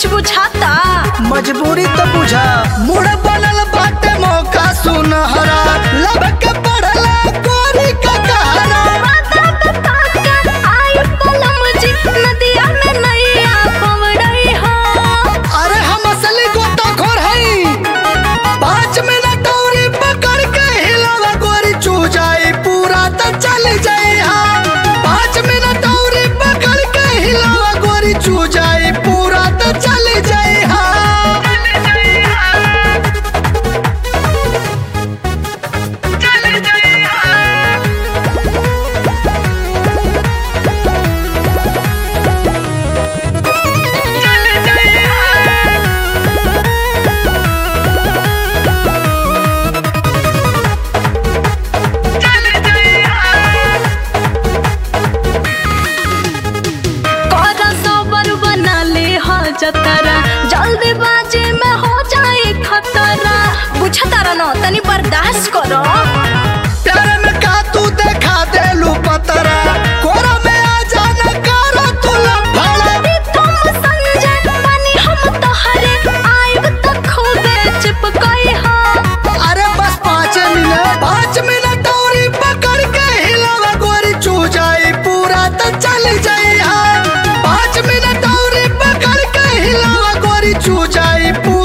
कुछ बुझाता। मजबूरी तो बुझा, मुड़ बनल बाटे मौका सुनहरा, लब के पढ़ला गोरी का कहरा। वादा बता के आई कलम जी, नदिया में नैया पवड़ई हो। अरे हम असली गोताखोर हई, 5 मिनट औरी पकड़ के हिलावा गोरी चू जाई पूरा तो चल जाई। हाँ 5 मिनट औरी पकड़ के हिलावा गोरी चू जाई पूरा तो चल जाई। हाँ जतरा जल्दीबाजी में हो जाए खतरा। बुझतारा न तनी बर्दाश्त करो। प्यार में का तू देखा देलू पतरा, कोरा में आ जाना करो तू लफड़ा। तुम संजय पानी हम तोहरे आइब तो खूबे चिपकई हो। अरे बस 5 मिनट औरी पकड़ के हिलावा गोरी चू जाई पूरा तो चल जाई। हाँ 5 मिनट औरी पकड़ के हिलावा गोरी चू जाई पूरा।